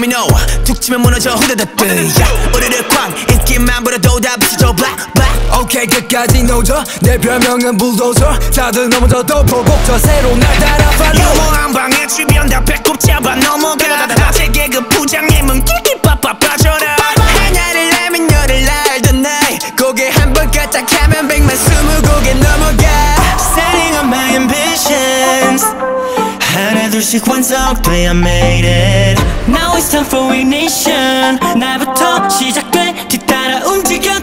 도미노 툭 치면 무너져 후다닥 우르르 쾅 인기만 부려도 다 비춰줘 black black 오케이 끝까지 노져 내 별명은 불도저 다들 넘어져도 보곡져 새로 날 따라 follow 유머 한 방에 주변 다 배꼽 잡아 넘어가 제 개그 부장님은 끼끼빠빠 빠져라 하나를 알면 열을 알던 나이 고개 한 번 까딱하면 100만 20곡에 넘어가 Setting up my ambitions 하나 둘씩 완성돼 I made it Now it's time for ignition 나부터 시작돼 뒤따라 움직여